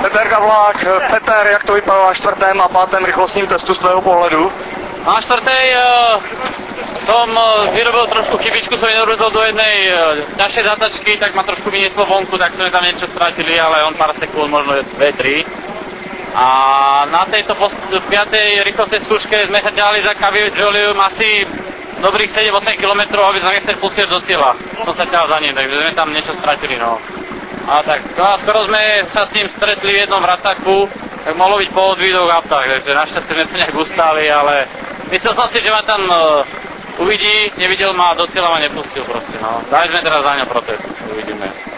Peter Gavlák, Peter, jak to vypadá na čtvrtém a pátém rychlostním testu z tvého pohledu? Na štvrtej som vyrobil trošku chybičku, som nedorozol do jednej ťažšej zatačky, tak ma trošku vynieslo vonku, tak sme tam niečo stratili, ale on pár sekúnd, možno 2-3. A na tejto 5. rýchlostnej skúške sme sa ďali za Caviolim asi dobrých 7-8 km, aby sme nechceli pustiť do cieľa. Som sa ťahal za ním, takže sme tam niečo stratili, no. A tak, no a skoro sme sa s ním stretli v jednom vracaku, tak mohlo byť po odvídoch a tak, takže našťastie sme to nejak ustáli, ale myslel som si, že ma tam uvidí, nevidel ma a do cieľa ma nepustil proste, no. Dali sme teraz za ňo protest, uvidíme.